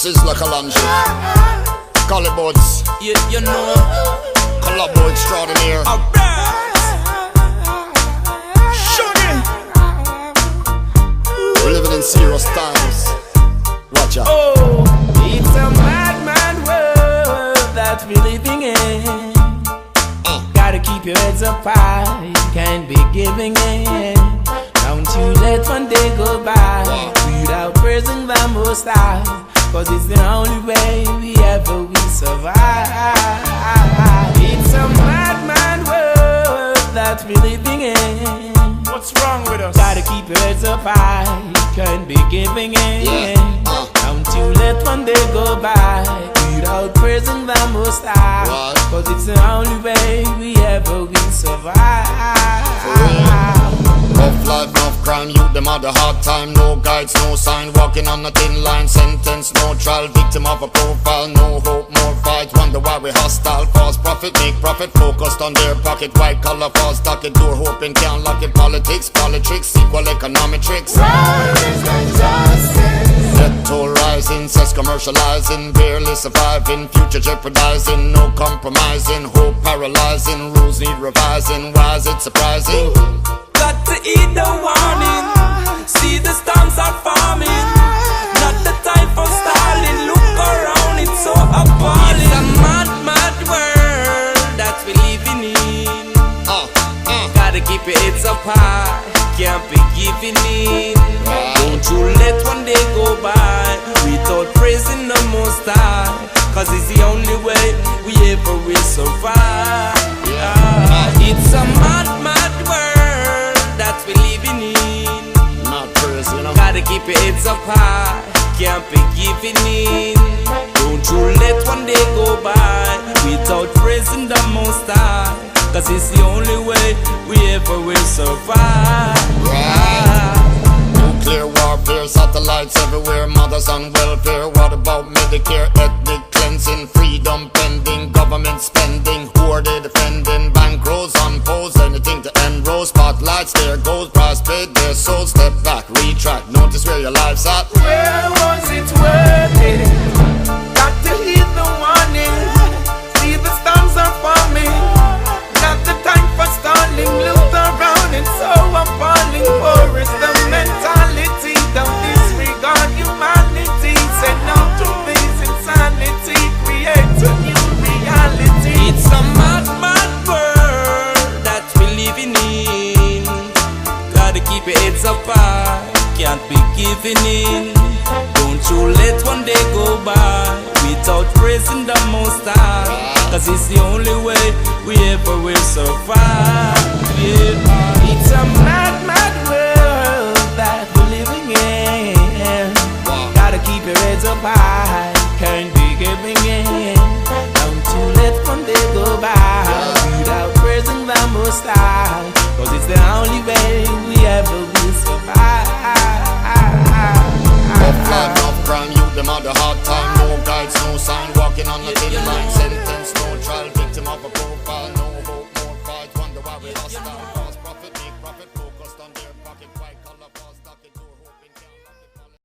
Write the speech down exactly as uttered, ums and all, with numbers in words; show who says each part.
Speaker 1: Sizzla Kalonji, Collybuds,
Speaker 2: You, you know,
Speaker 1: Collabo Extraordinaire.
Speaker 2: alright. Sugar.
Speaker 1: We're living in serious times. Watch out.
Speaker 2: Oh, it's a mad, mad world that we're living in. Gotta keep your heads up high, can't be giving in. Don't you let one day go by without praising the Most High, cause it's the only way we ever will survive. It's a mad, mad world that we're living in.
Speaker 3: What's wrong with us?
Speaker 2: Gotta keep your heads up high, can't be giving in.
Speaker 1: Yeah, uh.
Speaker 2: Don't you let one day go by without praising the Most High,
Speaker 1: What?
Speaker 2: cause it's the only way we ever will survive.
Speaker 1: Rough life, enough crime, youth, them had a hard time. No guides, no sign, walking on a thin line. Sentence, no trial, victim of a profile. No hope, more fight, wonder why we hostile. Cause profit, make profit, focused on their pocket. White collar, false stock it, door hoping, can't lock it. Politics, politics, equal economic tricks. Debt toll rising, cess commercializing, barely surviving, future jeopardizing, no compromising, hope paralyzing, rules need revising. Why is it surprising?
Speaker 2: Got to eat the warning, see the storms are forming. Not the time for stalling, look around, it's so appalling. It's a mad, mad world that we living in.
Speaker 1: Uh, uh.
Speaker 2: Gotta keep your heads up high, can't be giving in. Don't you let one day go by without praising the Most High, cause it's the only way we ever will survive. Yeah. It's a mad, mad world that we living in.
Speaker 1: Not praise, you know.
Speaker 2: Gotta keep your heads up high, can't be giving in. Don't you let one day go by without praising the Most High, cause it's the only way we ever will survive.
Speaker 1: Right. Nuclear warfare, satellites everywhere, mothers on welfare. What about Medicare, ethnic cleansing, freedom pending, government spending? Who are they defending? Bankrolls on poles, anything to end row. Spotlights, there goes, price paid, their souls. Step back, retract, notice where your life's at.
Speaker 2: Where was it worth it? Got to heed the warning, see the storms are forming. Not the time for stalling, look around, it's so appalling. War is the mentality, don't disregard humanity. Say no to this insanity, create a new reality. It's a mad, mad world that we living in. Gotta keep your heads up high, can't be giving in. Don't you let one day go by without praising the Most High, cause it's the only way we